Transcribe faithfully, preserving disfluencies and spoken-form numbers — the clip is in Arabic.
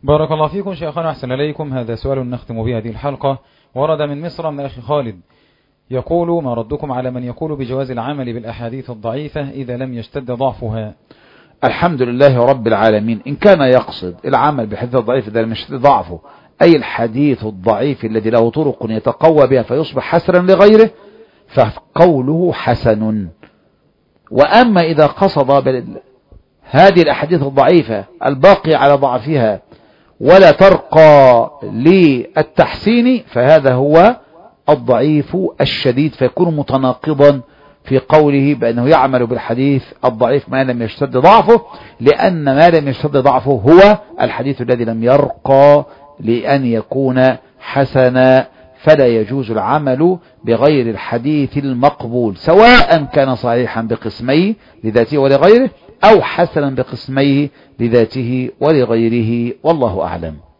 بارك الله فيكم شيخنا، أحسن إليكم. هذا سؤال نختم به هذه الحلقة، ورد من مصر من أخي خالد يقول: ما ردكم على من يقول بجواز العمل بالأحاديث الضعيفة إذا لم يشتد ضعفها؟ الحمد لله رب العالمين. إن كان يقصد العمل بالحديث الضعيف إذا لم يشتد ضعفه، أي الحديث الضعيف الذي له طرق يتقوى بها فيصبح حسنا لغيره، فقوله حسن. وأما إذا قصد هذه الأحاديث الضعيفة الباقية على ضعفها ولا ترقى للتحسين، فهذا هو الضعيف الشديد، فيكون متناقضا في قوله بأنه يعمل بالحديث الضعيف ما لم يشتد ضعفه، لأن ما لم يشتد ضعفه هو الحديث الذي لم يرقى لأن يكون حسنا، فلا يجوز العمل بغير الحديث المقبول، سواء كان صحيحا بقسميه لذاته ولغيره أو حسنا بقسميه لذاته ولغيره، والله أعلم.